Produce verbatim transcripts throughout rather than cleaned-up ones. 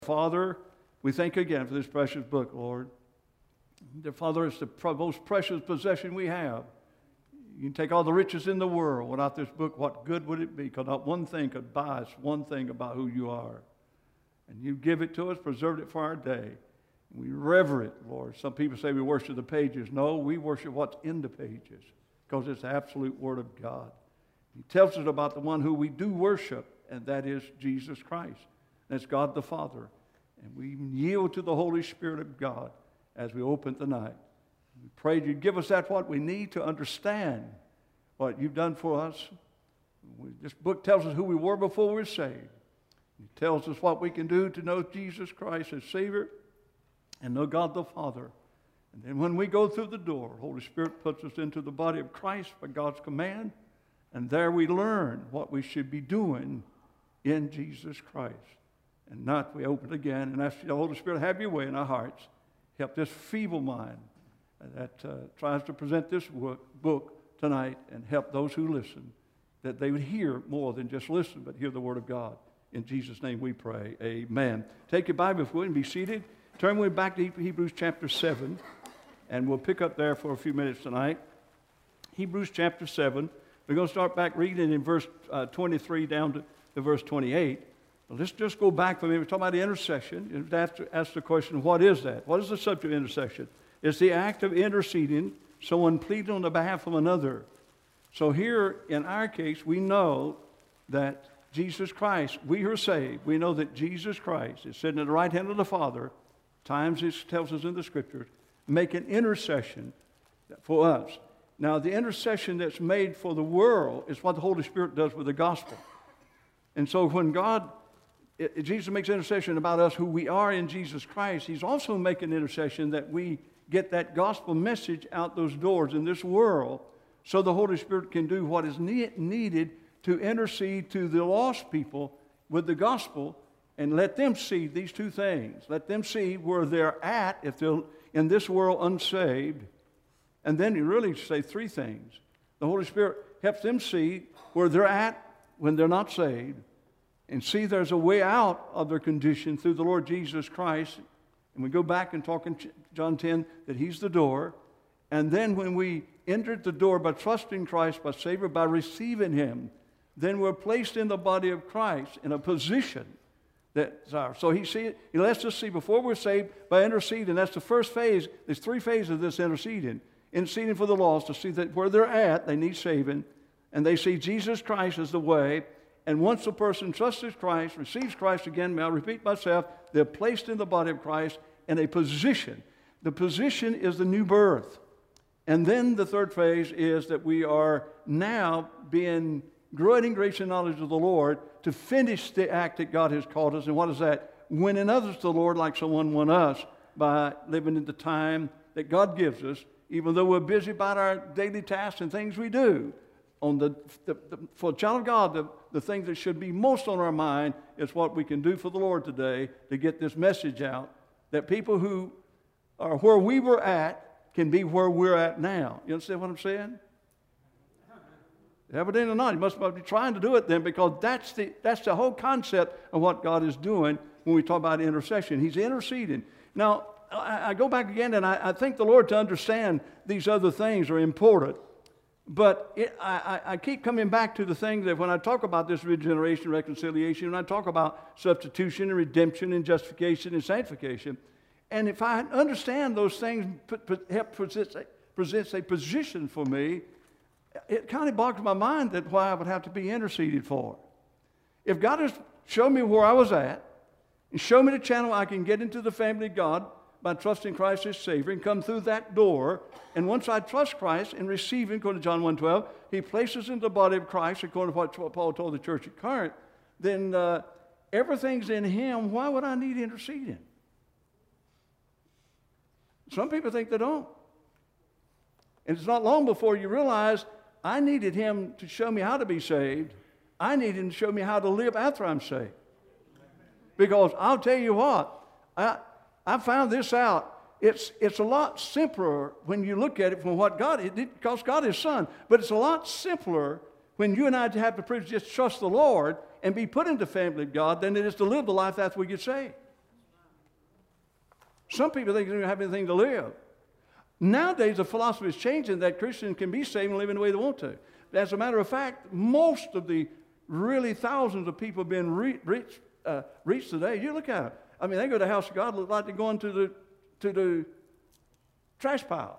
Father, we thank you again for this precious book, Lord. Dear Father, it's the most precious possession we have. You can take all the riches in the world. Without this book, what good would it be? Because not one thing could buy us one thing about who you are. And you give it to us, preserved it for our day. And we rever it, Lord. Some people say we worship the pages. No, we worship what's in the pages because it's the absolute Word of God. He tells us about the one who we do worship, and that is Jesus Christ. That's God the Father. And we yield to the Holy Spirit of God as we open tonight. We pray you'd give us that what we need to understand what you've done for us. We, this book tells us who we were before we were saved. It tells us what we can do to know Jesus Christ as Savior and know God the Father. And then when we go through the door, Holy Spirit puts us into the body of Christ by God's command. And there we learn what we should be doing in Jesus Christ. And not we open again and ask the Holy Spirit to have your way in our hearts. Help this feeble mind that uh, tries to present this work, book tonight and help those who listen, that they would hear more than just listen, but hear the Word of God. In Jesus' name we pray. Amen. Take your Bible if you would and be seated. Turn with me back to Hebrews chapter seven, and we'll pick up there for a few minutes tonight. Hebrews chapter seven. We're going to start back reading in verse uh, twenty-three down to, to verse twenty-eight. Well, let's just go back for a minute. We're talking about the intercession. And we have to ask the question, what is that? What is the subject of intercession? It's the act of interceding, someone pleading on the behalf of another. So here, in our case, we know that Jesus Christ, we are saved. We know that Jesus Christ is sitting at the right hand of the Father. Times it tells us in the Scriptures, make an intercession for us. Now, the intercession that's made for the world is what the Holy Spirit does with the gospel. And so when God, it, Jesus makes intercession about us, who we are in Jesus Christ, He's also making intercession that we get that gospel message out those doors in this world so the Holy Spirit can do what is ne- needed to intercede to the lost people with the gospel and let them see these two things. Let them see where they're at if they're in this world unsaved. And then you really say three things. The Holy Spirit helps them see where they're at when they're not saved and see there's a way out of their condition through the Lord Jesus Christ. And we go back and talk in John ten that He's the door. And then when we entered the door by trusting Christ, by Savior, by receiving Him, then we're placed in the body of Christ in a position that's ours. So he, see, he lets us see before we're saved by interceding. That's the first phase. There's three phases of this interceding. Interceding for the lost to see that where they're at, they need saving. And they see Jesus Christ as the way. And once a person trusts Christ, receives Christ again, may I repeat myself, they're placed in the body of Christ in a position. The position is the new birth. And then the third phase is that we are now being growing in grace and knowledge of the Lord to finish the act that God has called us. And what is that? Winning others to the Lord like someone won us by living in the time that God gives us, even though we're busy about our daily tasks and things we do. On the, the, the for a child of God, the, the things that should be most on our mind is what we can do for the Lord today to get this message out, that people who are where we were at can be where we're at now. You understand what I'm saying? Evidently not. He must be trying to do it then, because that's the, that's the whole concept of what God is doing when we talk about intercession. He's interceding. Now, I, I go back again, and I, I think the Lord, to understand these other things are important. But it, I, I keep coming back to the thing that when I talk about this regeneration, reconciliation, when I talk about substitution and redemption and justification and sanctification, and if I understand those things, put, put, help presents a, presents a position for me, it kind of boggles my mind that why I would have to be interceded for. If God has shown me where I was at and show me the channel I can get into the family of God by trusting Christ as Savior and come through that door, and once I trust Christ and receive Him, according to John one twelve, He places into the body of Christ, according to what Paul told the church at Corinth, then uh, everything's in Him. Why would I need interceding? Some people think they don't. And it's not long before you realize I needed Him to show me how to be saved. I needed Him to show me how to live after I'm saved. Because I'll tell you what, I, I found this out. It's, it's a lot simpler when you look at it from what God did, because God is Son. But it's a lot simpler when you and I have the privilege to just trust the Lord and be put into the family of God than it is to live the life after we get saved. Some people think they don't have anything to live. Nowadays, the philosophy is changing that Christians can be saved and live in the way they want to. As a matter of fact, most of the really thousands of people being re- reached, uh, reached today, you look at them. I mean, they go to the house of God, look like they're going to the, to the trash pile.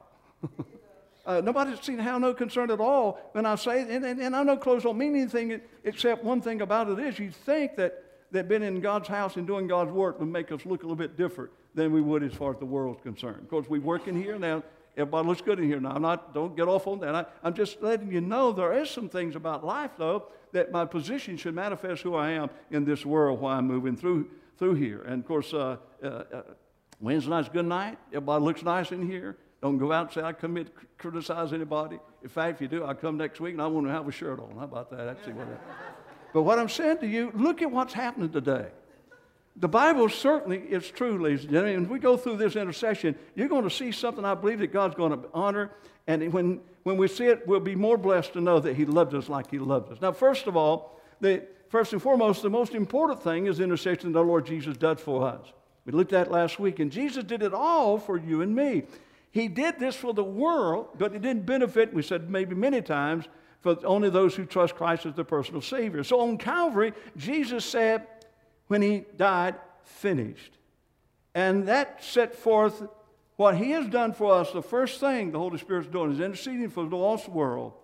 uh, nobody's seen how no concern at all when I say, and, and, and I know clothes don't mean anything except one thing about it is you think that, that being in God's house and doing God's work would make us look a little bit different than we would as far as the world's concerned. Of course, we work in here now. Everybody looks good in here now. I'm not, don't get off on that. I, I'm just letting you know there is some things about life, though, that my position should manifest who I am in this world while I'm moving through through here. And, of course, uh, uh, uh, Wednesday night's good night. Everybody looks nice in here. Don't go out and say I commit criticize anybody. In fact, if you do, I'll come next week and I want to have a shirt on. How about that? That's what I, but what I'm saying to you, look at what's happening today. The Bible certainly is true, ladies and gentlemen. And if we go through this intercession, you're going to see something I believe that God's going to honor. And when, when we see it, we'll be more blessed to know that He loved us like He loved us. Now, first of all, the, first and foremost, the most important thing is the intercession the Lord Jesus does for us. We looked at last week, and Jesus did it all for you and me. He did this for the world, but it didn't benefit, we said maybe many times, for only those who trust Christ as their personal Savior. So on Calvary, Jesus said, when He died, finished. And that set forth what He has done for us. The first thing the Holy Spirit's doing is interceding for the lost world.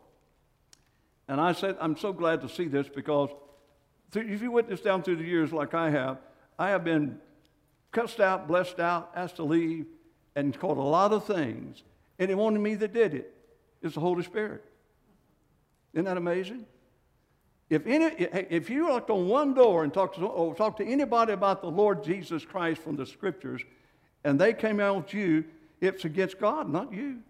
And I said, I'm so glad to see this because if you witness down through the years like I have, I have been cussed out, blessed out, asked to leave, and called a lot of things. And it wasn't me that did it. It's the Holy Spirit. Isn't that amazing? If, any, if you looked on one door and talked to, or talked to anybody about the Lord Jesus Christ from the Scriptures, and they came out with you, it's against God, not you.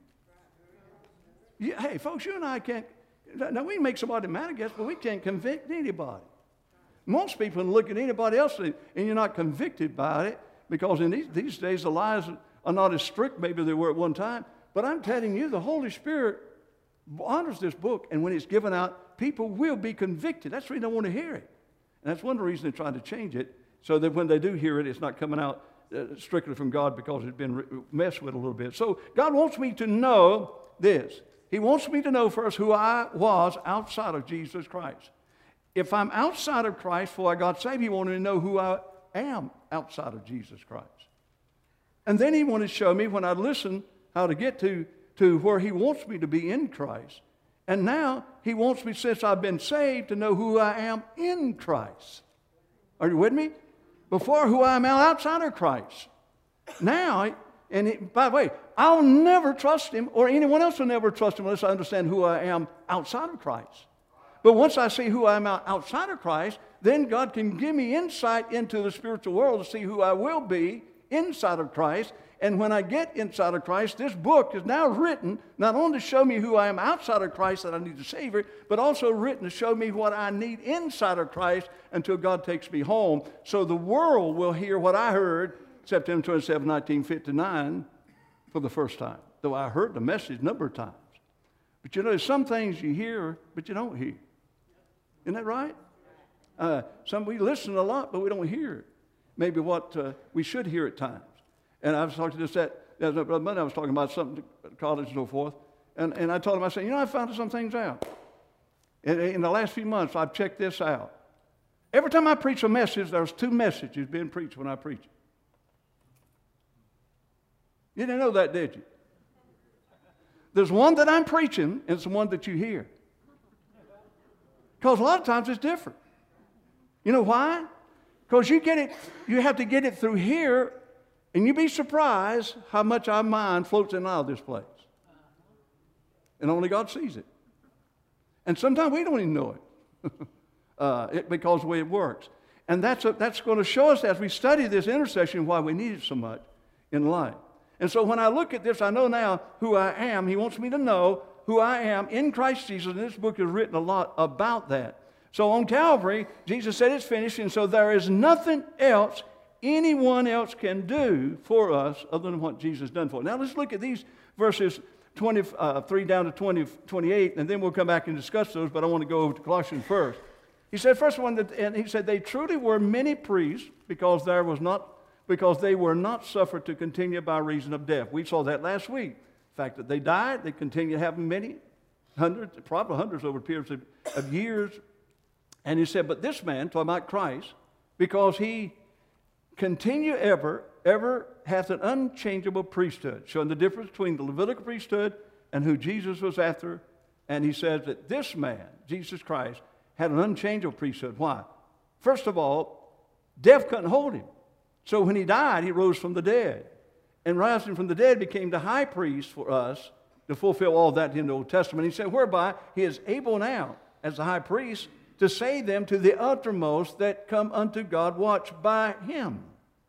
you. Hey, folks, you and I can't, now we can make somebody mad, I guess, but we can't convict anybody. Most people look at anybody else and you're not convicted by it because in these, these days the lies are not as strict maybe they were at one time. But I'm telling you, the Holy Spirit honors this book, and when it's given out, people will be convicted. That's the reason I want to hear it. And that's one of the reasons they're trying to change it, so that when they do hear it, it's not coming out uh, strictly from God because it's been re- messed with a little bit. So God wants me to know this. He wants me to know first who I was outside of Jesus Christ. If I'm outside of Christ before I got saved, He wanted to know who I am outside of Jesus Christ. And then He wanted to show me when I listen how to get to, to where He wants me to be in Christ. And now He wants me, since I've been saved, to know who I am in Christ. Are you with me? Before, who I am outside of Christ. Now, and it, by the way, I'll never trust Him, or anyone else will never trust Him unless I understand who I am outside of Christ. But once I see who I am outside of Christ, then God can give me insight into the spiritual world to see who I will be inside of Christ. And when I get inside of Christ, this book is now written not only to show me who I am outside of Christ that I need a Savior, but also written to show me what I need inside of Christ until God takes me home. So the world will hear what I heard September twenty-seventh, nineteen fifty-nine for the first time, though I heard the message a number of times. But you know, there's some things you hear, but you don't hear. Isn't that right? Uh, some we listen a lot, but we don't hear it. Maybe what uh, we should hear at times. And I was talking to this, that, that Brother Monday, I was talking about something at college and so forth. And, and I told him, I said, you know, I found some things out. In, in the last few months, I've checked this out. Every time I preach a message, there's two messages being preached when I preach it. You didn't know that, did you? There's one that I'm preaching, and it's the one that you hear. Because a lot of times it's different. You know why? Because you get it, you have to get it through here, and you'd be surprised how much our mind floats in and out of this place. And only God sees it. And sometimes we don't even know it, uh, it because of the way it works. And that's, a, that's going to show us as we study this intercession why we need it so much in life. And so when I look at this, I know now who I am. He wants me to know who I am in Christ Jesus, and this book has written a lot about that. So on Calvary, Jesus said it's finished, and so there is nothing else anyone else can do for us other than what Jesus done for us. Now let's look at these verses twenty-three down to twenty, twenty-eight, and then we'll come back and discuss those, but I want to go over to Colossians first. He said, first one, that, and he said, they truly were many priests, because there was not because they were not suffered to continue by reason of death. We saw that last week. The fact that they died, they continue having many, hundreds, probably hundreds over periods of, of years. And he said, but this man, talking about Christ, because he continue ever, ever hath an unchangeable priesthood, showing the difference between the Levitical priesthood and who Jesus was after. And he says that this man, Jesus Christ, had an unchangeable priesthood. Why? First of all, death couldn't hold him. So when he died, he rose from the dead. And rising from the dead became the high priest for us to fulfill all that in the Old Testament. He said, whereby he is able now, as the high priest, to save them to the uttermost that come unto God, watch by him.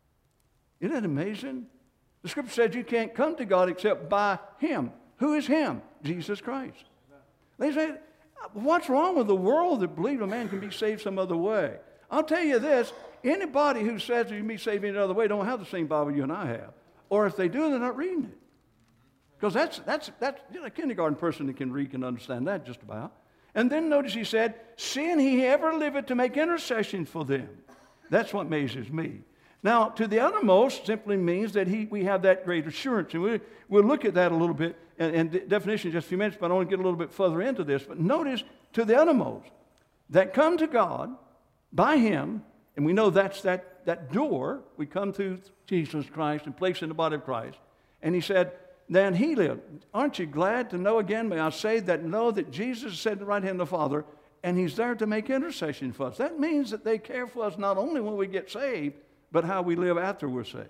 Isn't that amazing? The scripture says you can't come to God except by him. Who is him? Jesus Christ. They say, what's wrong with the world that believes a man can be saved some other way? I'll tell you this, anybody who says you can be saved any other way don't have the same Bible you and I have. Or if they do, they're not reading it. Because that's, that's, that's you know, a kindergarten person that can read can understand that just about. And then notice he said, seeing he ever liveth to make intercession for them. That's what amazes me. Now, to the uttermost simply means that he, we have that great assurance. And we, we'll look at that a little bit, and, and definition in just a few minutes, but I want to get a little bit further into this. But notice, to the uttermost, that come to God by him, and we know that's that, that door. We come through Jesus Christ and place in the body of Christ. And he said, then he lived. Aren't you glad to know again, may I say, that know that Jesus said to the right hand of the Father, and he's there to make intercession for us. That means that they care for us not only when we get saved, but how we live after we're saved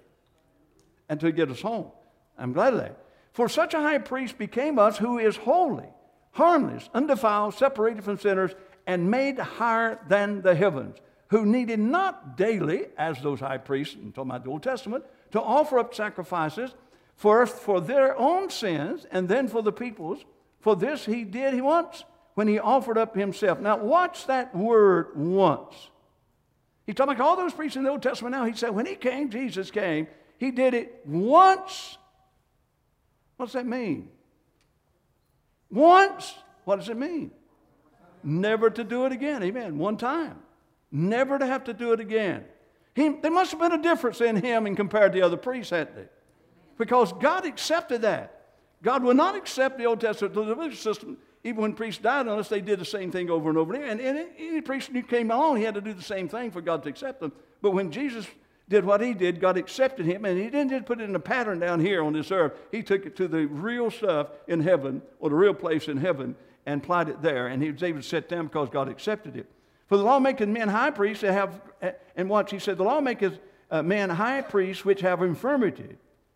and to get us home. I'm glad of that. For such a high priest became us, who is holy, harmless, undefiled, separated from sinners, and made higher than the heavens, who needed not daily, as those high priests, I'm talking about the Old Testament, to offer up sacrifices, first for their own sins and then for the people's. For this he did he once when he offered up himself. Now watch that word once. He's talking about all those priests in the Old Testament now. He said when he came, Jesus came, he did it once. What's that mean? Once. What does it mean? Never to do it again. Amen. One time. Never to have to do it again. He, there must have been a difference in him and compared to the other priests, hadn't there? Because God accepted that. God will not accept the Old Testament, the Levitical system, even when priests died, unless they did the same thing over and over again. And, and any priest who came along, he had to do the same thing for God to accept them. But when Jesus did what he did, God accepted him, and he didn't just put it in a pattern down here on this earth. He took it to the real stuff in heaven, or the real place in heaven, and applied it there. And he was able to sit down because God accepted it. For the law maketh men high priests that have, and watch, he said, the law maketh uh, men high priests which have infirmity.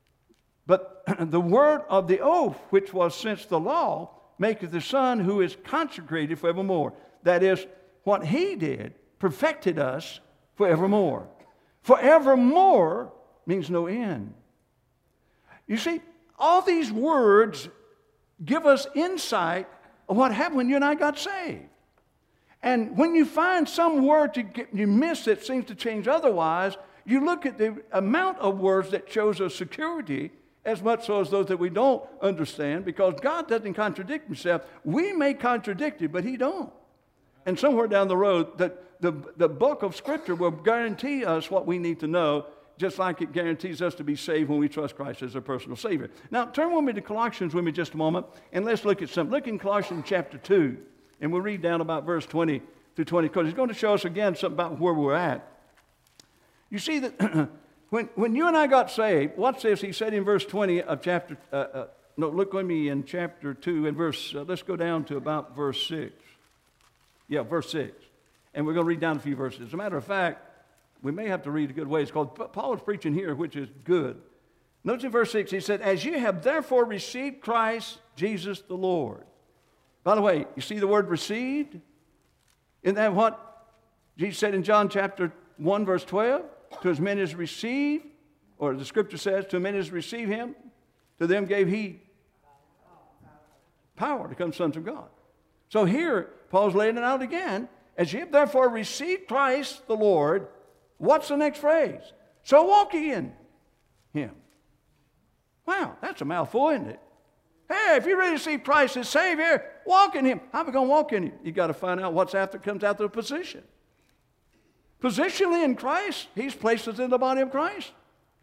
But the word of the oath, which was since the law, maketh the Son who is consecrated forevermore. That is, what he did perfected us forevermore. Forevermore means no end. You see, all these words give us insight of what happened when you and I got saved. And when you find some word you, get, you miss that seems to change otherwise, you look at the amount of words that shows us security, as much so as those that we don't understand, because God doesn't contradict himself. We may contradict it, but he don't. And somewhere down the road, the, the, the book of Scripture will guarantee us what we need to know, just like it guarantees us to be saved when we trust Christ as our personal Savior. Now, turn with me to Colossians with me just a moment, and let's look at something. Look in Colossians chapter two, and we'll read down about verse twenty through twenty, because he's going to show us again something about where we're at. You see that when, when you and I got saved, watch this, he said in verse twenty of chapter, uh, uh, no, look with me in chapter two, and verse, uh, let's go down to about verse six. Yeah, verse six. And we're going to read down a few verses. As a matter of fact, we may have to read a good ways, because Paul is preaching here, which is good. Notice in verse six, he said, as you have therefore received Christ Jesus the Lord. By the way, you see the word received? Isn't that what Jesus said in John chapter one, verse twelve? To as many as receive, or the scripture says, to as many as receive him, to them gave he power to become sons of God. So here, Paul's laying it out again. As ye have therefore received Christ the Lord, what's the next phrase? So walk ye in him. Wow, that's a mouthful, isn't it? Hey, if you really see Christ as Savior, walk in him. How are we going to walk in him? You've got to find out what's after comes after the position. Positionally in Christ, he's placed us in the body of Christ.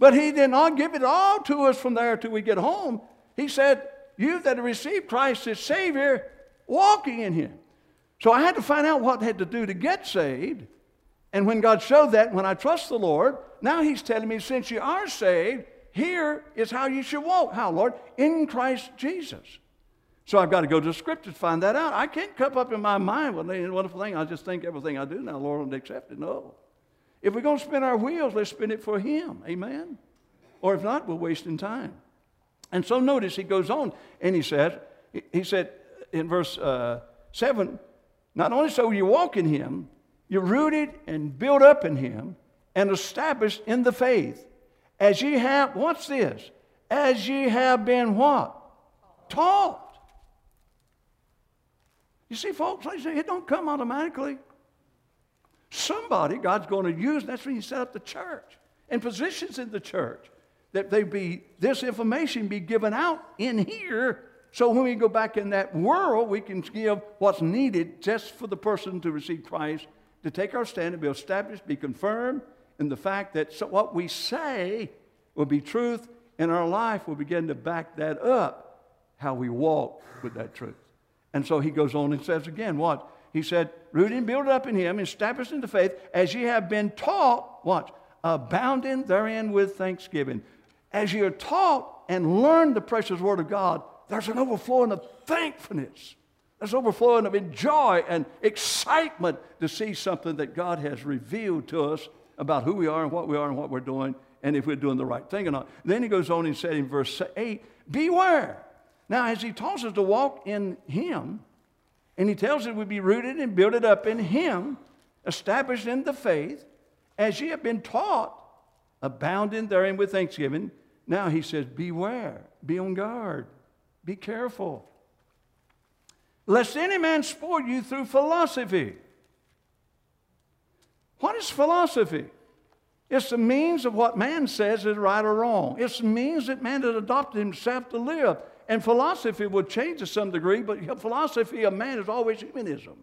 But he did not give it all to us from there till we get home. He said, you that have received Christ as Savior, walking in him. So I had to find out what I had to do to get saved. And when God showed that, when I trust the Lord, now he's telling me, since you are saved, here is how you should walk. How, Lord? In Christ Jesus. So I've got to go to the Scriptures to find that out. I can't cup up in my mind, well, a wonderful thing, I just think everything I do now, Lord, will accept it. No. If we're going to spin our wheels, let's spin it for him. Amen? Or if not, we're wasting time. And so notice he goes on and he says, he said in verse uh, seven, not only so you walk in him, you're rooted and built up in him and established in the faith. As ye have, what's this? As ye have been what? Taught. You see, folks, like I say, it don't come automatically. Somebody God's going to use, that's when he set up the church and positions in the church, that they be, this information be given out in here, so when we go back in that world, we can give what's needed just for the person to receive Christ, to take our stand and be established, be confirmed in the fact that so what we say will be truth, and our life will begin to back that up, how we walk with that truth. And so he goes on and says again, what? He said, rooted and built up in him, established in the faith, as ye have been taught, what? Abounding therein with thanksgiving. As you are taught and learned the precious word of God, there's an overflowing of thankfulness. There's overflowing of joy and excitement to see something that God has revealed to us about who we are and what we are and what we're doing, and if we're doing the right thing or not. Then he goes on and said in verse eight, beware. Now, as he tells us to walk in him, and he tells us we be rooted and built up in him, established in the faith, as ye have been taught, abounding therein with thanksgiving. Now he says, beware, be on guard, be careful, lest any man spoil you through philosophy. What is philosophy? It's the means of what man says is right or wrong. It's the means that man has adopted himself to live. And philosophy will change to some degree, but philosophy of man is always humanism.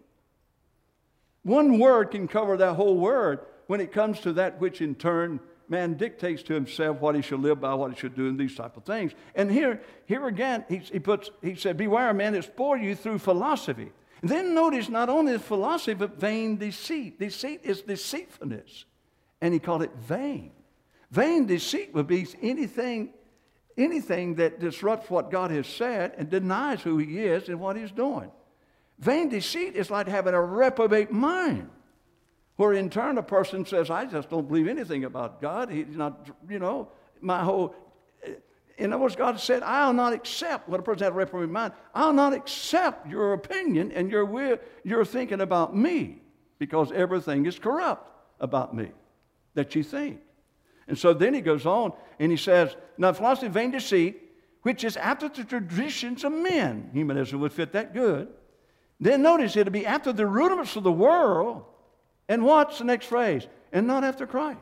One word can cover that whole word when it comes to that which in turn man dictates to himself what he should live by, what he should do, and these type of things. And here, here again, he, he puts, he said, beware, man, that spoil you through philosophy. And then notice not only is philosophy, but vain deceit. Deceit is deceitfulness. And he called it vain. Vain deceit would be anything, anything that disrupts what God has said and denies who he is and what he's doing. Vain deceit is like having a reprobate mind, where in turn a person says, I just don't believe anything about God. He's not, you know, my whole, in other words, God said, I'll not accept, when a person has a reprobate mind, I'll not accept your opinion and your, your thinking about me, because everything is corrupt about me that you think. And so then he goes on and he says, now philosophy is vain deceit, which is after the traditions of men. Humanism would fit that good. Then notice it'll be after the rudiments of the world. And what's the next phrase? And not after Christ.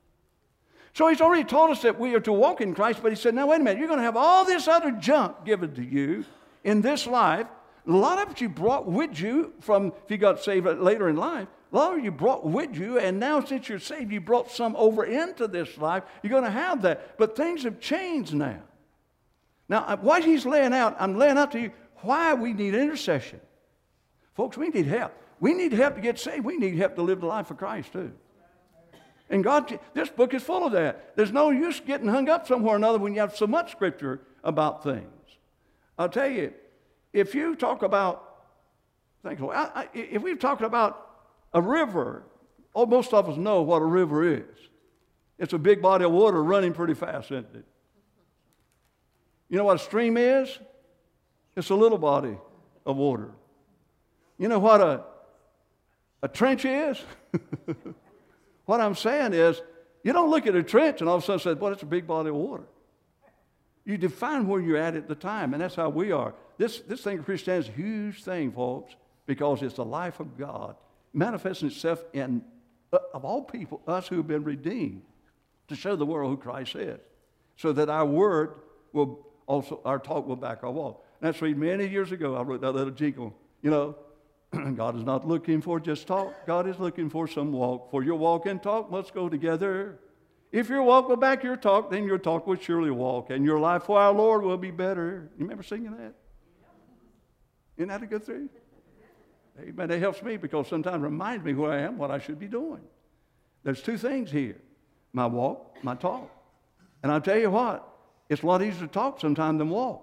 So he's already told us that we are to walk in Christ, but he said, now wait a minute, you're going to have all this other junk given to you in this life. A lot of it you brought with you from, if you got saved later in life, a lot of it you brought with you, and now since you're saved, you brought some over into this life. You're going to have that. But things have changed now. Now, what he's laying out, I'm laying out to you why we need intercession. Folks, we need help. We need help to get saved. We need help to live the life of Christ too. And God, this book is full of that. There's no use getting hung up somewhere or another when you have so much scripture about things. I'll tell you, if you talk about, things, I, I, if we're talking about a river, oh, most of us know what a river is. It's a big body of water running pretty fast, isn't it? You know what a stream is? It's a little body of water. You know what a, a trench is? What I'm saying is, you don't look at a trench and all of a sudden say, boy, it's a big body of water. You define where you're at at the time, and that's how we are. This, this thing of Christianity is a huge thing, folks, because it's the life of God manifesting itself in, uh, of all people, us who have been redeemed, to show the world who Christ is, so that our word will also, our talk will back our walk. And that's why many years ago I wrote that little jingle, you know, God is not looking for just talk. God is looking for some walk. For your walk and talk must go together. If your walk will back your talk, then your talk will surely walk, and your life for our Lord will be better. You remember singing that? Isn't that a good thing? Amen. It helps me because sometimes it reminds me who I am, what I should be doing. There's two things here, my walk, my talk. And I'll tell you what, it's a lot easier to talk sometimes than walk.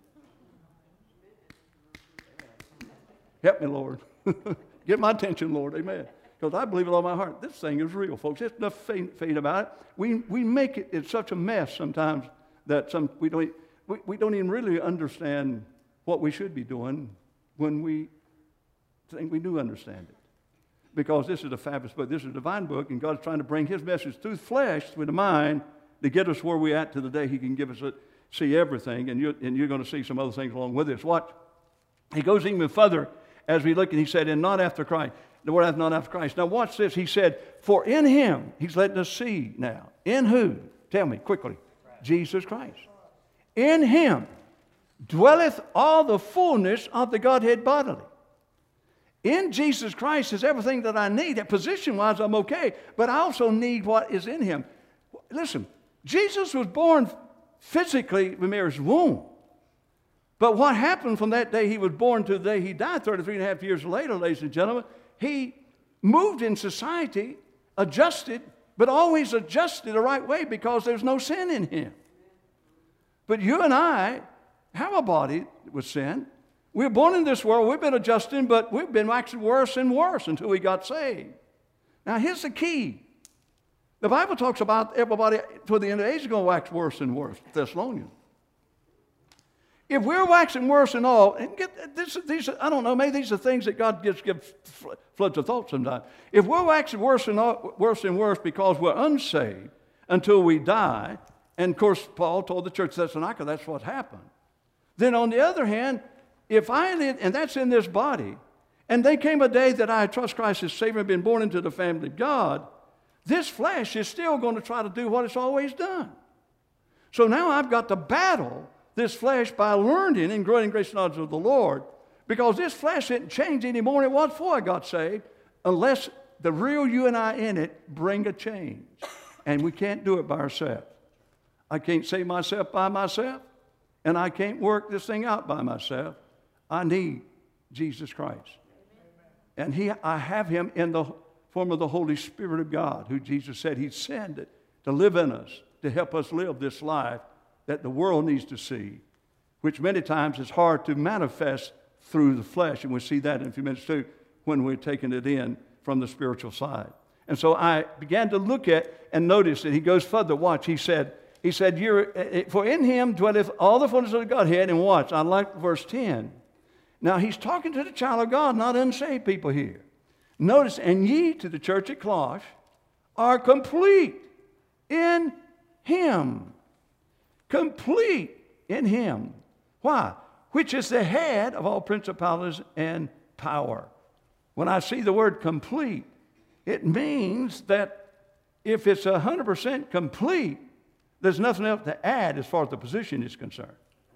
Help me, Lord. Get my attention, Lord. Amen. Because I believe with all my heart, this thing is real, folks. There's nothing faint about it. We, we make it, it's such a mess sometimes that some, we, don't, we, we don't even really understand what we should be doing when we think we do understand it. Because this is a fabulous book. This is a divine book, and God's trying to bring His message through flesh, through the mind, to get us where we're at to the day He can give us a, see everything, and you're, and you're going to see some other things along with this. Watch. He goes even further as we look, and he said, and not after Christ. The word not after Christ. Now watch this. He said, for in Him, He's letting us see now. In who? Tell me quickly. Right. Jesus Christ. In Him dwelleth all the fullness of the Godhead bodily. In Jesus Christ is everything that I need. Position-wise, I'm okay. But I also need what is in Him. Listen, Jesus was born physically in Mary's womb. But what happened from that day He was born to the day He died, thirty-three and a half years later, ladies and gentlemen, He moved in society, adjusted, but always adjusted the right way because there's no sin in Him. But you and I have a body with sin. We're born in this world. We've been adjusting, but we've been waxing worse and worse until we got saved. Now, here's the key. The Bible talks about everybody toward the end of the age is going to wax worse and worse, Thessalonians. If we're waxing worse and all, and get this, these, I don't know, maybe these are things that God gives, gives floods of thought sometimes. If we're waxing worse and all, worse and worse because we're unsaved until we die, and of course Paul told the church of Thessalonica that's what happened. Then on the other hand, if I live, and that's in this body, and there came a day that I trust Christ as Savior and been born into the family of God, this flesh is still going to try to do what it's always done. So now I've got to battle this flesh by learning and growing in grace and knowledge of the Lord, because this flesh didn't change any more than it was before I got saved unless the real you and I in it bring a change. And we can't do it by ourselves. I can't save myself by myself, and I can't work this thing out by myself. I need Jesus Christ. And he, I have Him in the form of the Holy Spirit of God, who Jesus said He'd send it to live in us, to help us live this life that the world needs to see, which many times is hard to manifest through the flesh. And we'll see that in a few minutes too when we're taking it in from the spiritual side. And so I began to look at and notice that he goes further. Watch, he said, he said, You're, for in Him dwelleth all the fullness of the Godhead. And watch, I like verse ten. Now he's talking to the child of God, not unsaved people here. Notice, and ye to the church at Colosse are complete in Him. Complete in Him. Why? Which is the head of all principalities and power. When I see the word complete, it means that if it's one hundred percent complete, there's nothing else to add as far as the position is concerned.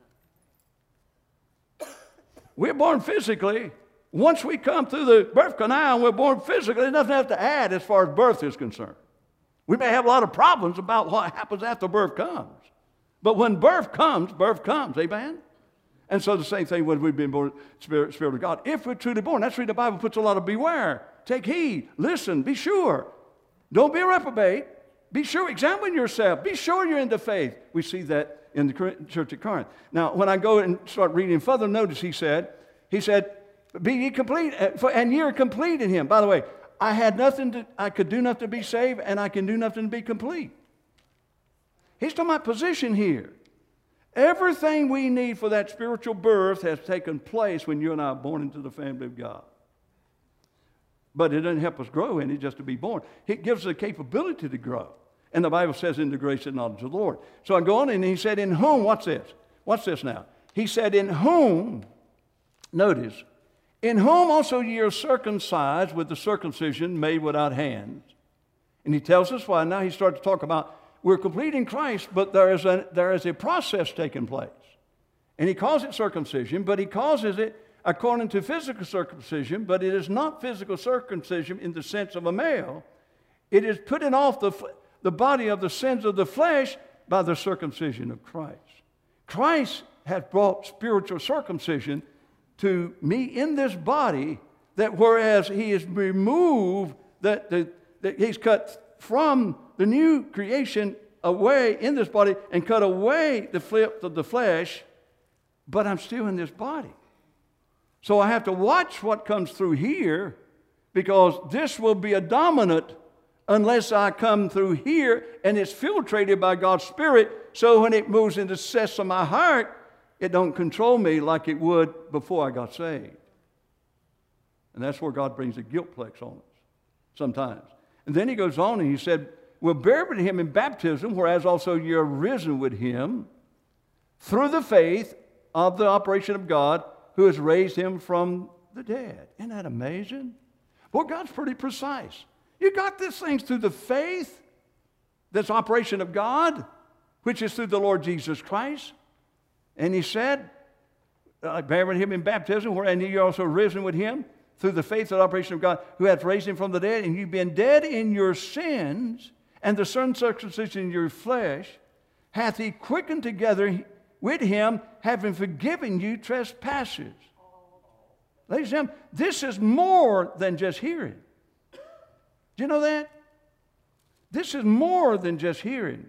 We're born physically. Once we come through the birth canal and we're born physically, there's nothing else to add as far as birth is concerned. We may have a lot of problems about what happens after birth comes. But when birth comes, birth comes. Amen? And so the same thing when we've been born, Spirit, Spirit of God. If we're truly born, that's where the Bible puts a lot of beware. Take heed. Listen. Be sure. Don't be a reprobate. Be sure. Examine yourself. Be sure you're in the faith. We see that in the church at Corinth. Now, when I go and start reading further, notice he said, he said, be ye complete, and ye are complete in Him. By the way, I had nothing to, I could do nothing to be saved, and I can do nothing to be complete. He's talking about position here. Everything we need for that spiritual birth has taken place when you and I are born into the family of God. But it doesn't help us grow in it just to be born. It gives us the capability to grow. And the Bible says in the grace and knowledge of the Lord. So I go on and he said, in whom, what's this? What's this now? He said, in whom, notice, in whom also ye are circumcised with the circumcision made without hands. And he tells us why. Now he starts to talk about we're complete in Christ, but there is a, there is a process taking place. And he calls it circumcision, but he causes it according to physical circumcision, but it is not physical circumcision in the sense of a male. It is putting off the, the body of the sins of the flesh by the circumcision of Christ. Christ has brought spiritual circumcision to me in this body, that whereas he is removed, that, that, that he's cut from the new creation away in this body and cut away the flip of the flesh, but I'm still in this body. So I have to watch what comes through here, because this will be a dominant unless I come through here and it's filtrated by God's Spirit, so when it moves into the cess of my heart, it don't control me like it would before I got saved. And that's where God brings the guiltplex on us sometimes. And then he goes on and he said, we're buried with him in baptism, whereas also you're risen with him through the faith of the operation of God who has raised him from the dead. Isn't that amazing? Well, God's pretty precise. You got these things through the faith, this operation of God, which is through the Lord Jesus Christ. And he said, uh, buried with him in baptism, and you're also risen with him through the faith and operation of God who hath raised him from the dead, and you've been dead in your sins, and the circumcision in your flesh hath he quickened together with him, having forgiven you trespasses. Ladies and gentlemen, this is more than just hearing. Do you know that? This is more than just hearing.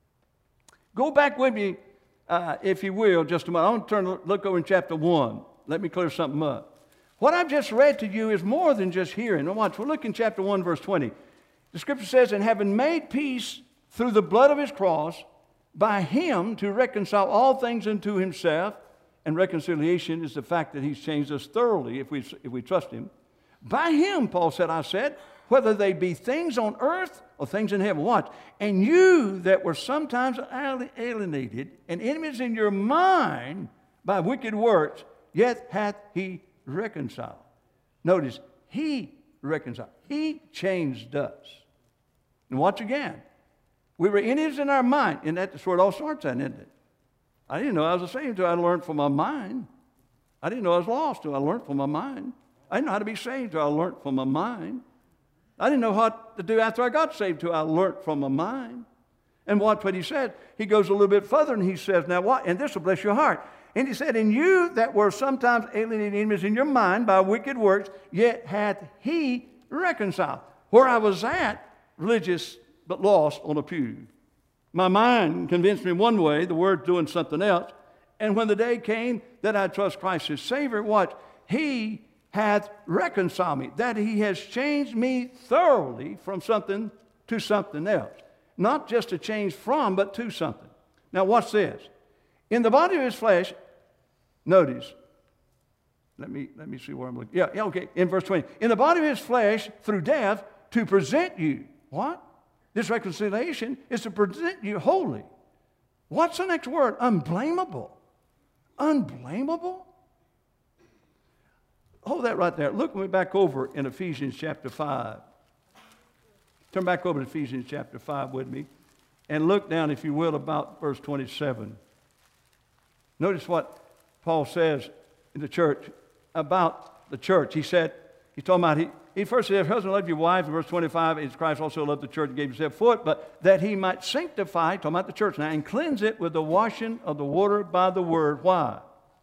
Go back with me, uh, if you will, just a moment. I want to turn look over in chapter one. Let me clear something up. What I've just read to you is more than just hearing. Now watch, we'll look in chapter one, verse twenty. The scripture says, and having made peace through the blood of his cross, by him to reconcile all things unto himself, and reconciliation is the fact that he's changed us thoroughly if we, if we trust him. By him, Paul said, I said, whether they be things on earth or things in heaven. Watch. And you that were sometimes alienated and enemies in your mind by wicked works, yet hath he reconciled. Notice, he reconciled. He changed us. And watch again. We were enemies in our mind. And that's where it all starts at, isn't it? I didn't know I was saved until I learned from my mind. I didn't know I was lost until I learned from my mind. I didn't know how to be saved until I learned from my mind. I didn't know what to do after I got saved until I learned from my mind. And watch what he said. He goes a little bit further and he says, now what? And this will bless your heart. And he said, and you that were sometimes alienated enemies in your mind by wicked works, yet hath he reconciled. Where I was at, religious but lost on a pew. My mind convinced me one way, the word doing something else. And when the day came that I trust Christ as Savior, what? He hath reconciled me, that he has changed me thoroughly from something to something else. Not just a change from, but to something. Now watch this. In the body of his flesh, notice, let me, let me see where I'm looking. Yeah, yeah, okay, in verse twenty. In the body of his flesh, through death, to present you. What? This reconciliation is to present you holy. What's the next word? Unblameable. Unblameable? Hold that right there. Look me back over in Ephesians chapter five. Turn back over to Ephesians chapter five with me. And look down, if you will, about verse twenty-seven. Notice what Paul says in the church about the church. He said, he's talking about, he, he first said, husband, love your wife. In verse twenty-five, as Christ also loved the church and gave himself for it, but that he might sanctify, talking about the church now, and cleanse it with the washing of the water by the word. Why?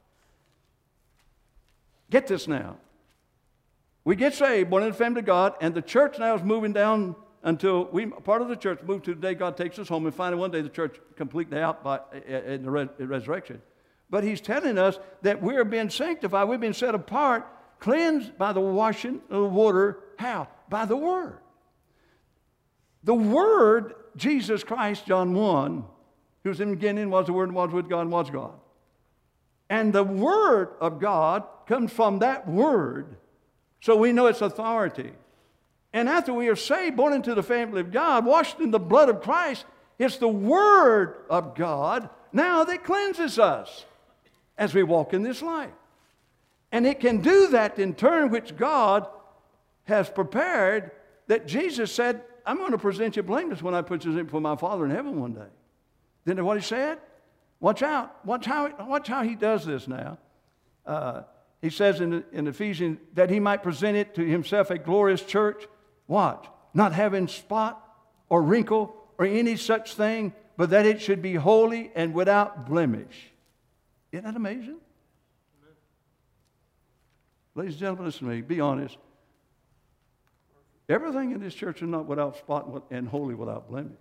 Get this now. We get saved, born in the family of God, and the church now is moving down until we, part of the church, moved to the day God takes us home, and finally one day the church completely out by, in the res, resurrection. But he's telling us that we're being sanctified, we've been set apart, cleansed by the washing of the water. How? By the Word. The Word, Jesus Christ, John one, who was in the beginning, was the Word, and was with God, and was God. And the Word of God comes from that Word, so we know its authority. And after we are saved, born into the family of God, washed in the blood of Christ, it's the Word of God now that cleanses us as we walk in this life. And it can do that in turn, which God has prepared, that Jesus said, I'm going to present you blameless when I put you in for my Father in heaven one day. Isn't that what he said? Watch out. Watch how, watch how he does this now. Uh, he says in, in Ephesians that he might present it to himself a glorious church. Watch. Not having spot or wrinkle or any such thing, but that it should be holy and without blemish. Isn't that amazing? Amen. Ladies and gentlemen, listen to me. Be honest. Everything in this church is not without spot and holy without blemish.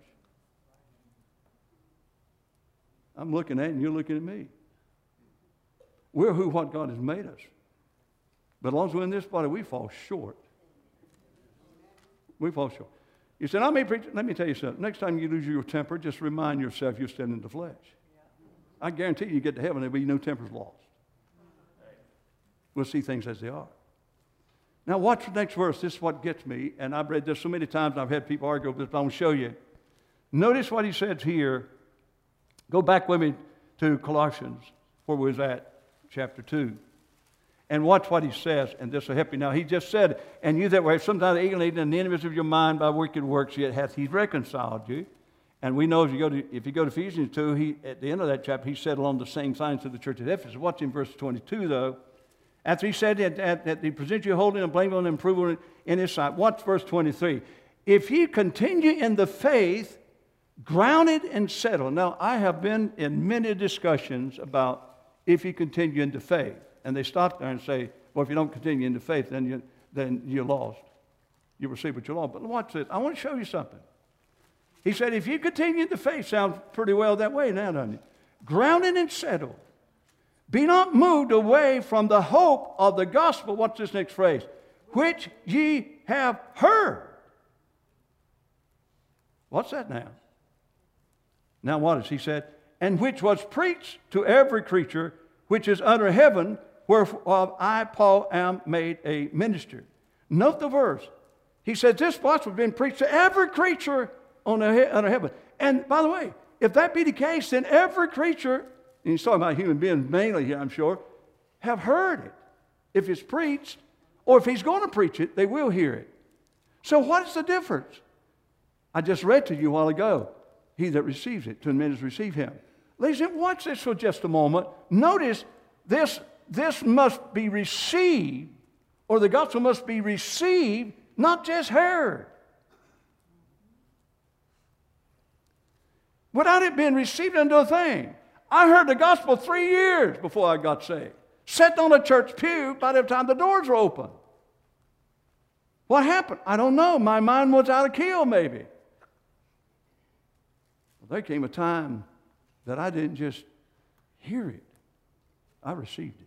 I'm looking at you and you're looking at me. We're who, what God has made us. But as long as we're in this body, we fall short. We fall short. You said, I may preach. Let me tell you something. Next time you lose your temper, just remind yourself you're still in the flesh. I guarantee you, you get to heaven, there'll be no temper's lost. We'll see things as they are. Now watch the next verse. This is what gets me. And I've read this so many times, and I've had people argue with this, but I'm going to show you. Notice what he says here. Go back with me to Colossians, where we was at, chapter two. And watch what he says, and this will help you. Now, he just said, and you that were sometimes alienated and the enemies of your mind by wicked works, yet hath he reconciled you. And we know if you go to, if you go to Ephesians two, he, at the end of that chapter, he said along the same signs to the church at Ephesus. Watch in verse twenty-two, though. After he said that, that, that he presents you holy and blameable and improvable in his sight. Watch verse twenty-three. If ye continue in the faith, grounded and settled. Now, I have been in many discussions about if you continue into faith. And they stop there and say, well, if you don't continue into faith, then, you, then you're lost. You receive what you're lost. But watch this. I want to show you something. He said, if you continue into faith, sounds pretty well that way now, doesn't it? Grounded and settled. Be not moved away from the hope of the gospel. What's this next phrase? Which ye have heard. What's that now? Now what is he said? And which was preached to every creature which is under heaven, whereof I, Paul, am made a minister. Note the verse. He said this gospel has been preached to every creature on the, under heaven. And by the way, if that be the case, then every creature, and he's talking about human beings mainly here, I'm sure, have heard it. If it's preached, or if he's going to preach it, they will hear it. So what is the difference? I just read to you a while ago. He that receives it, to men is receive him. Ladies and gentlemen, watch this for just a moment. Notice this, this must be received, or the gospel must be received, not just heard. Without it being received into a thing. I heard the gospel three years before I got saved. Sat on a church pew by the time the doors were open. What happened? I don't know. My mind was out of keel, maybe. Well, there came a time that I didn't just hear it. I received it.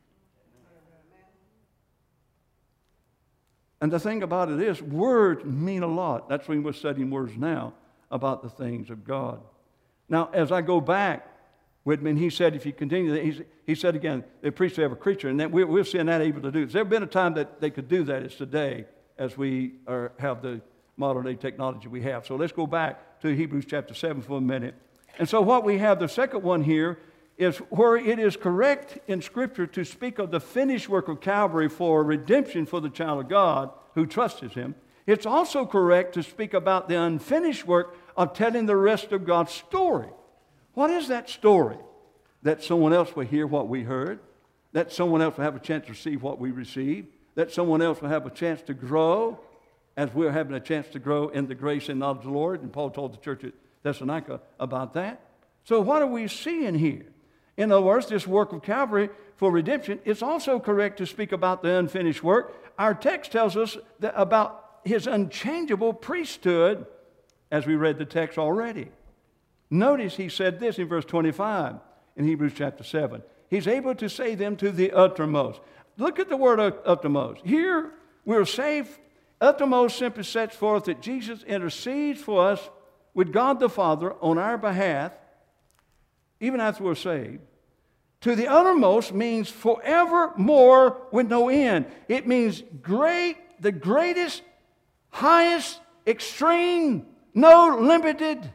And the thing about it is, words mean a lot. That's when we're studying words now about the things of God. Now, as I go back with me, and he said, if you continue, he, he said again, they preach to every creature, and that we're, we're seeing that able to do. There's ever been a time that they could do that? It's today, as we are, have the modern day technology we have. So let's go back to Hebrews chapter seven for a minute. And so what we have, the second one here, is where it is correct in Scripture to speak of the finished work of Calvary for redemption for the child of God who trusts him. It's also correct to speak about the unfinished work of telling the rest of God's story. What is that story? That someone else will hear what we heard, that someone else will have a chance to receive what we received, that someone else will have a chance to grow as we're having a chance to grow in the grace and knowledge of the Lord. And Paul told the church at Thessalonica about that. So what are we seeing here? In other words, this work of Calvary for redemption, it's also correct to speak about the unfinished work. Our text tells us that about his unchangeable priesthood, as we read the text already. Notice he said this in verse twenty-five in Hebrews chapter seven. He's able to save them to the uttermost. Look at the word uttermost. Here we're saved. Uttermost simply sets forth that Jesus intercedes for us with God the Father on our behalf, even after we're saved. To the uttermost means forevermore with no end. It means great, the greatest, highest, extreme, no limited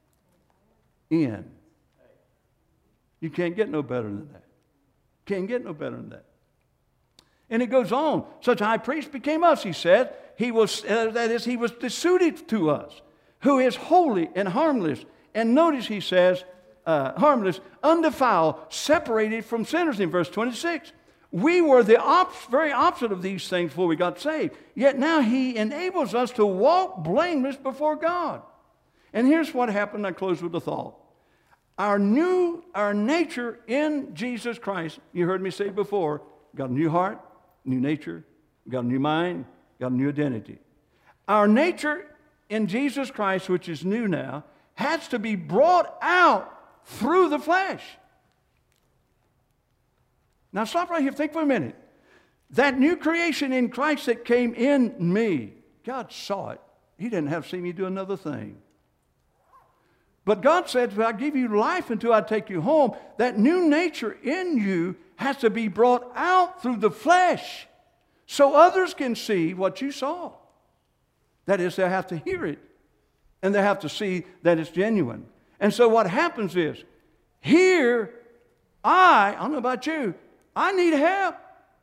end. You can't get no better than that. Can't get no better than that. And it goes on. Such a high priest became us, he said. He was, uh, that is, he was suited to us, who is holy and harmless. And notice he says, uh, harmless, undefiled, separated from sinners in verse twenty-six. We were the op- very opposite of these things before we got saved. Yet now he enables us to walk blameless before God. And here's what happened. I close with a thought. Our new, our nature in Jesus Christ, you heard me say before, got a new heart, new nature, got a new mind, got a new identity. Our nature in Jesus Christ, which is new now, has to be brought out through the flesh. Now stop right here, think for a minute. That new creation in Christ that came in me, God saw it. He didn't have to see me do another thing. But God said, if I give you life until I take you home, that new nature in you has to be brought out through the flesh so others can see what you saw. That is, they have to hear it, and they have to see that it's genuine. And so what happens is, here, I, I don't know about you, I need help.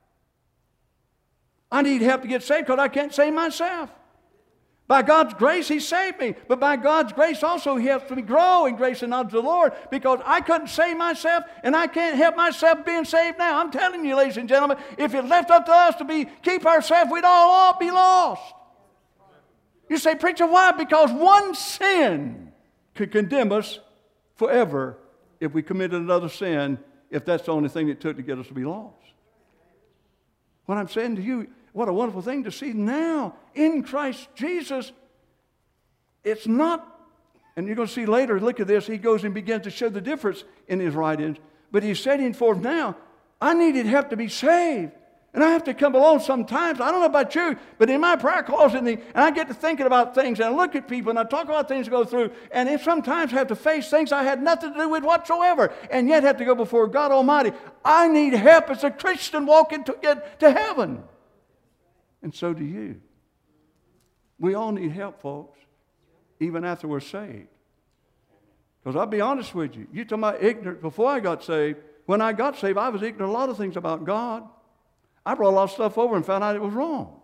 I need help to get saved because I can't save myself. By God's grace, He saved me. But by God's grace also, He helps me grow in grace and knowledge of the Lord because I couldn't save myself and I can't help myself being saved now. I'm telling you, ladies and gentlemen, if it left up to us to be keep ourselves, we'd all, all be lost. You say, preacher, why? Because one sin could condemn us forever if we committed another sin, if that's the only thing it took to get us to be lost. What I'm saying to you, what a wonderful thing to see now in Christ Jesus. It's not, and you're going to see later, look at this, he goes and begins to show the difference in his writings. But he's setting forth now, I needed help to be saved. And I have to come along sometimes. I don't know about you, but in my prayer closet, and I get to thinking about things, and I look at people, and I talk about things to go through, and I sometimes have to face things I had nothing to do with whatsoever, and yet have to go before God Almighty. I need help as a Christian walking to get to heaven. And so do you. We all need help, folks, even after we're saved. Because I'll be honest with you. You're talking about ignorant before I got saved. When I got saved, I was ignorant of a lot of things about God. I brought a lot of stuff over and found out it was wrong.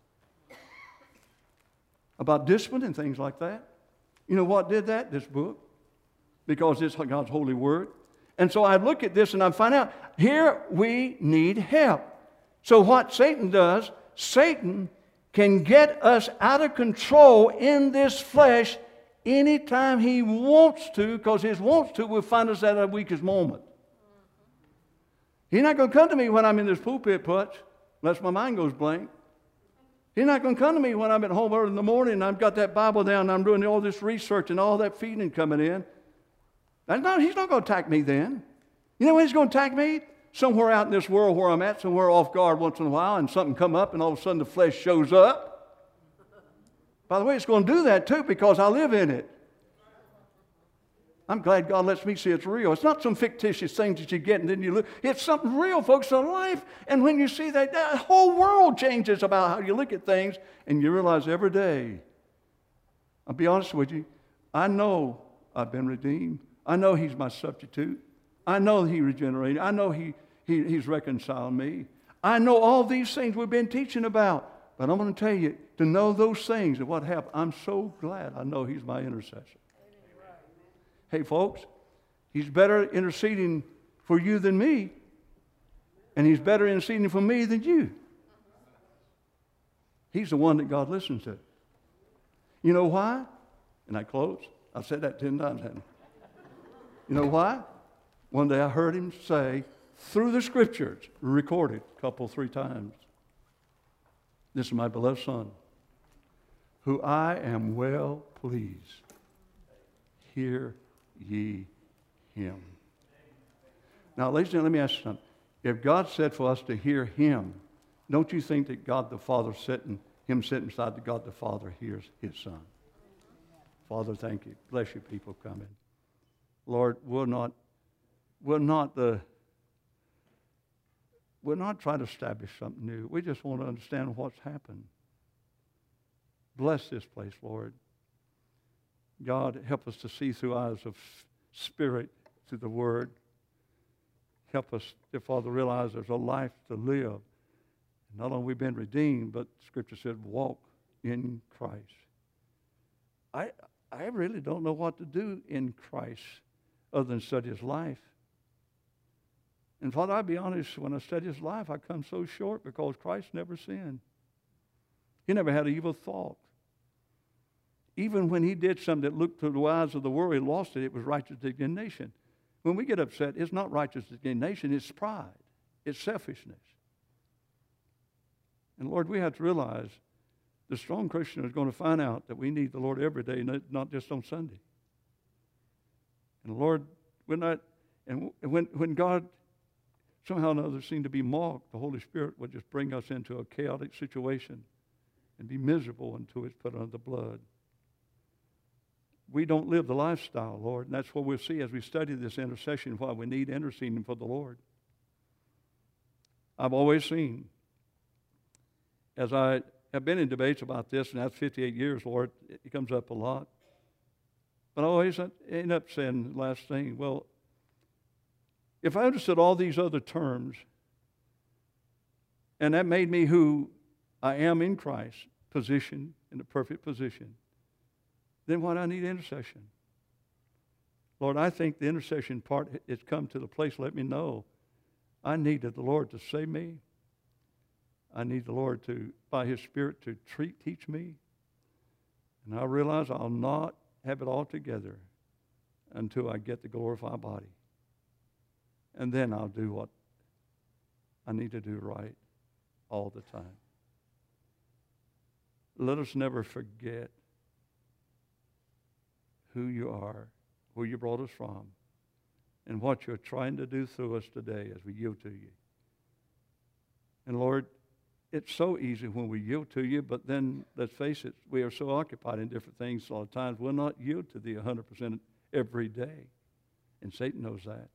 About discipline and things like that. You know what did that? This book. Because it's God's holy word. And so I look at this and I find out, here we need help. So what Satan does, Satan can get us out of control in this flesh anytime he wants to, because his wants to will find us at our weakest moment. He's not going to come to me when I'm in this pulpit putz, unless my mind goes blank. He's not going to come to me when I'm at home early in the morning and I've got that Bible down and I'm doing all this research and all that feeding coming in. That's not, he's not going to attack me then. You know when he's going to attack me? Somewhere out in this world where I'm at, somewhere off guard once in a while, and something come up and all of a sudden the flesh shows up. By the way, it's going to do that too because I live in it. I'm glad God lets me see it's real. It's not some fictitious things that you get and then you look. It's something real, folks, in life. And when you see that, that whole world changes about how you look at things, and you realize every day, I'll be honest with you, I know I've been redeemed. I know He's my substitute. I know He regenerated. I know he, he, He's reconciled me. I know all these things we've been teaching about. But I'm going to tell you, to know those things and what happened, I'm so glad I know He's my intercessor. Hey, folks, He's better interceding for you than me, and He's better interceding for me than you. He's the one that God listens to. You know why? And I close. I've said that ten times, haven't I? You know why? One day I heard Him say, through the Scriptures, recorded a couple, three times, this is my beloved Son, who I am well pleased. Hear ye Him. Now, ladies and gentlemen, let me ask you something. If God said for us to hear Him, don't you think that God the Father sitting, Him sitting beside the God the Father hears His Son? Father, thank you. Bless you, people coming. Lord, we'll not, we'll not the, we'll not try to establish something new. We just want to understand what's happened. Bless this place, Lord. God, help us to see through eyes of spirit, through the Word. Help us, dear Father, realize there's a life to live. Not only we've been redeemed, but Scripture said, walk in Christ. I, I really don't know what to do in Christ other than study His life. And Father, I'll be honest, when I study His life, I come so short because Christ never sinned. He never had an evil thought. even when he did something that looked to the eyes of the world, he lost it, it was righteous indignation. When we get upset, it's not righteous indignation, it's pride. It's selfishness. And Lord, we have to realize the strong Christian is going to find out that we need the Lord every day, not just on Sunday. And Lord, we're not, and when, when God somehow or another seemed to be mocked, the Holy Spirit would just bring us into a chaotic situation and be miserable until it's put under the blood. We don't live the lifestyle, Lord, and that's what we'll see as we study this intercession, why we need interceding for the Lord. I've always seen, as I have been in debates about this, and that's fifty-eight years, Lord, it comes up a lot. But I always end up saying the last thing, well, if I understood all these other terms, and that made me who I am in Christ, positioned in the perfect position, then why do I need intercession? Lord, I think the intercession part has come to the place, let me know, I needed the Lord to save me. I need the Lord to, by His Spirit, to treat, teach me. And I realize I'll not have it all together until I get the glorified body. And then I'll do what I need to do right all the time. Let us never forget who you are, where you brought us from, and what you're trying to do through us today as we yield to you. And Lord, it's so easy when we yield to you, but then, let's face it, we are so occupied in different things a lot of times, we'll not yield to thee one hundred percent every day. And Satan knows that.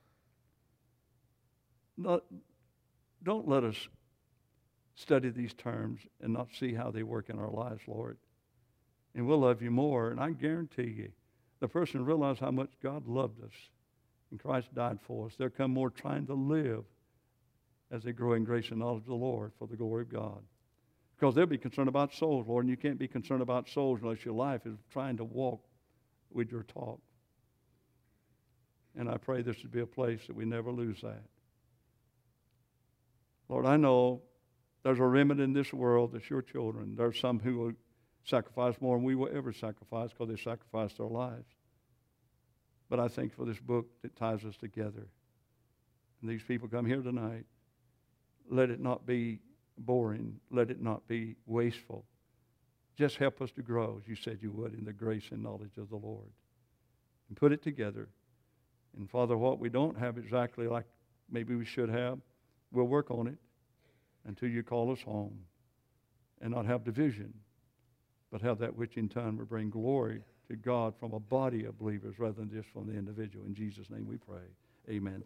Not, don't let us study these terms and not see how they work in our lives, Lord. And we'll love you more. And I guarantee you, the person who realizes how much God loved us and Christ died for us, they'll come more trying to live as they grow in grace and knowledge of the Lord for the glory of God. Because they'll be concerned about souls, Lord, and you can't be concerned about souls unless your life is trying to walk with your talk. And I pray this would be a place that we never lose that. Lord, I know there's a remnant in this world that's your children. There's some who will sacrifice more than we will ever sacrifice because they sacrificed their lives. But I thank for this book that ties us together. And these people come here tonight. Let it not be boring. Let it not be wasteful. Just help us to grow, as you said you would, in the grace and knowledge of the Lord. And put it together. And Father, what we don't have exactly like maybe we should have, we'll work on it until you call us home. And not have division, but have that which in time will bring glory to God from a body of believers rather than just from the individual. In Jesus' name we pray. Amen.